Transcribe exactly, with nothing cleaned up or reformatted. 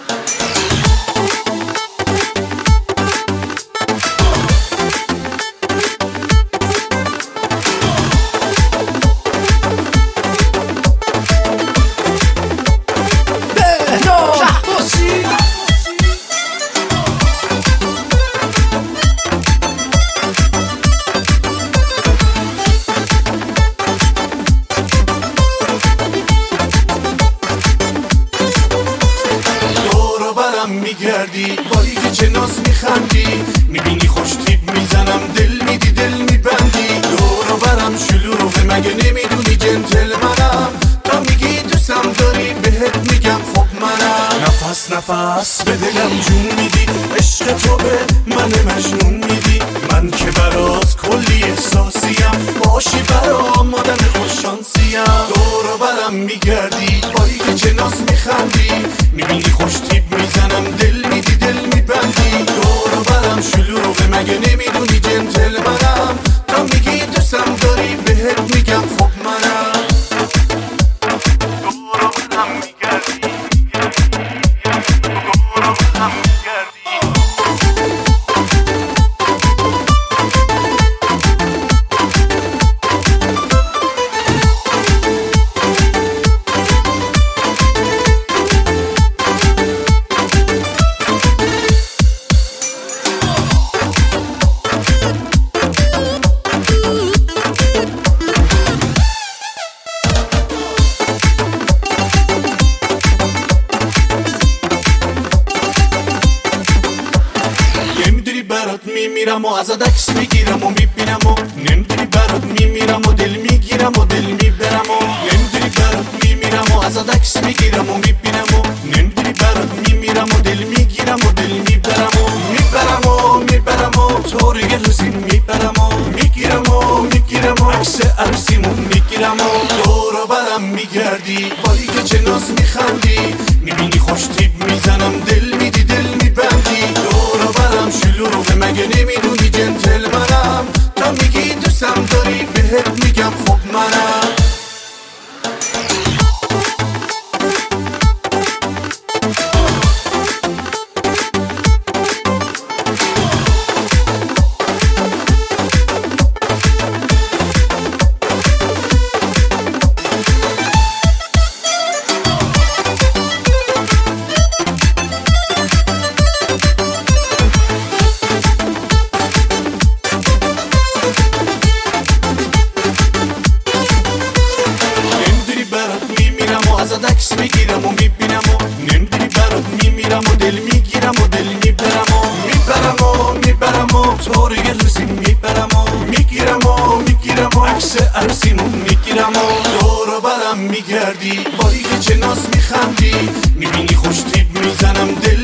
میگردی بایی که چه ناز میخندی، میبینی خوش تیپ میزنم دل میدی دل میبندی. دور و برم شلوغه مگه نمیدونی جنتل منم، تا میگی دوستم داری بهت میگم خب منم. نفس نفس به دلم جون میدی، عشق تو به من مجنون میدی. من که برات کلی احساسیم، باشی برام آدم خوششانسیم. دور و برم میگردی بایی که چه ناز میخندی، میبینی خوش تیپ میزنم دل میدی دل میبندی. دور و برم شلوغه مگه نمیدونی جنتل منم، تا میگی دوستم داری بهت میگم خب منم. دور و برم میگردی، دور و برم میگردی. برات میمیرم و ازت عکس میگیرم و میبینم و نمیدونی برات میمیرم و دل میگیرم و دل میبرم و نمیدونی برات میمیرم و ازت عکس میگیرم و میبینم و نمیدونی برات میمیرم و دل میگیرم و دل میبرم و میبرم و میبرم و طوری روزی میبرم و میگیرم و میگیرم و عکس عروسیمو میگیرم و دور و برم میگردی بایی که چه ناز میخندی، میبینی خوش تیپ میزنم دل میدی دل میبندی. دور و برم شلوغه مگه نمیدونی جنتل منم، تا میگی دوستم داری بهت میگم خب منم. ازت عکس میگیرم و میبینم و نمیدونی برات میمیرم و دل میگیرم و دل میبرم و میبرم و میبرم و طوری روزی میبرم و میگیرم و میگیرم و عکس عروسیمو میگیرم و دور و برم میگردی بایی که چه ناز میخندی، میبینی خوش تیپ میزنم دل